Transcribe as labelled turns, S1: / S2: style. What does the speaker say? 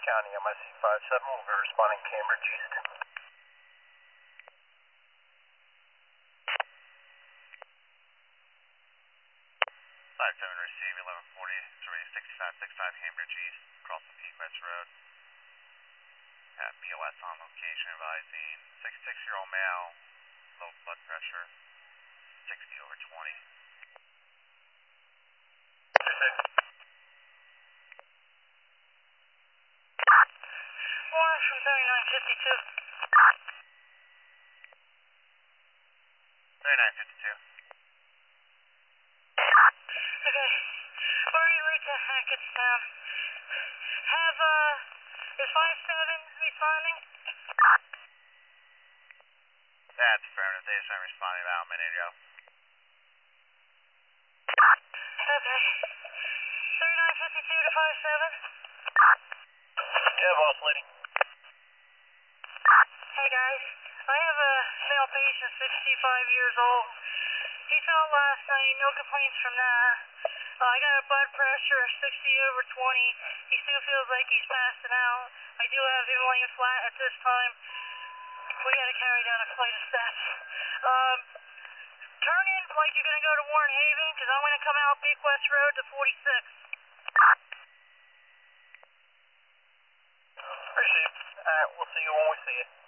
S1: County, MIC 57, we'll be responding Cambridge East.
S2: 57, receive 1140, survey 6565 Cambridge East, across the Peak West Road. Have BOS on location advising 66-year-old male, low blood pressure, 60/20.
S3: One from 3952.
S2: 3952.
S3: Okay. Already late to Hackettstown. Is 57 responding?
S2: That's affirmative. They just responding about a minute ago.
S3: Okay. 3952 to 57.
S1: Yeah, boss lady.
S3: Hey guys, I have a male patient, 65 years old. He fell last night, no complaints from that. I got a blood pressure 60/20. He still feels like he's passing out. I do have him laying flat at this time. We got to carry down a flight of steps. Turn in like you're going to go to Warren Haven, because I'm going to come out Peak West Road to 46.
S1: Appreciate it. Alright, we'll see you when we see you.